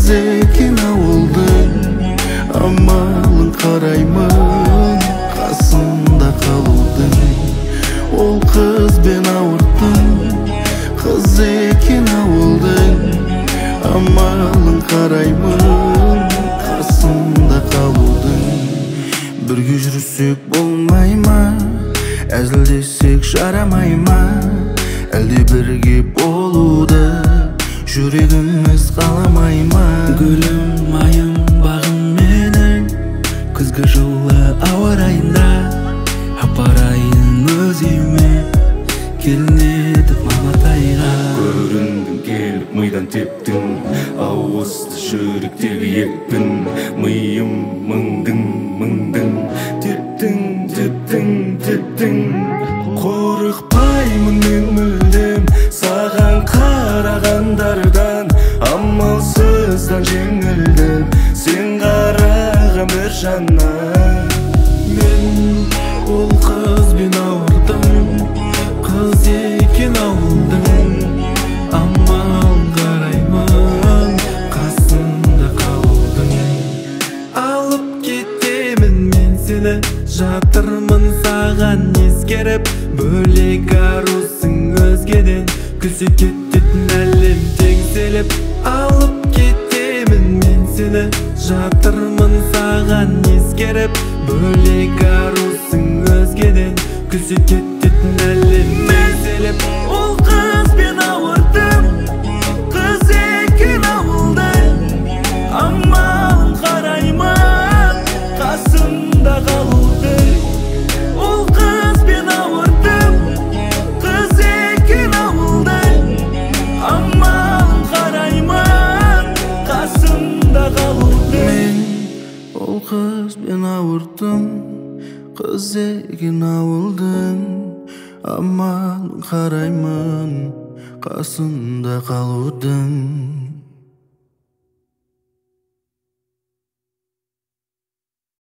Kız ekin avıldın, amalın karayman, kasında kalırdın. Ol kız ben avırttım, kız ekin avıldın, amalın karayman, kasında kalırdın. Bir gücrüsük bolmayma, äzildesek jaramayma. Elde birge boluda yüregimiz kalamayma. Gülüm, ayım, bağım menen kızgı жылы ауа райында апарайын өзüme келін етіп маматайға. Көрүндүң келип мыйдан тептиң, ауызды жүректеги екпін. Мыйым мыңдың, тептиң. Корукпаймын мен мүлдем саған карагандардан, амалсыздан жеңилдим сен караган бир жаннан. Мен ол қызбен ауырдым, қыз екен ауылдың, амалын қараймын, қасында қалудың. Алып кетемін мен сені, жатырмын саған ескеріп, бөлек арусың өзгеден, күлсе кететін әлем теңселіп. Алып кетемін мен сені, жатырмын саған ескеріп, бөлек арусың өзгеден, күлсе кететін әлем теңселіп. Ол қызбен ауырдым, қыз екен ауылдың, амалын қараймын, қасында қалудың. Ол қызбен ауырдым, қыз екен ауылдың, амалын қараймын, қасында қалудың. Мен ол қызбен ауырдым, қыз екен ауылдың, амалын қараймын, қасында қалудың.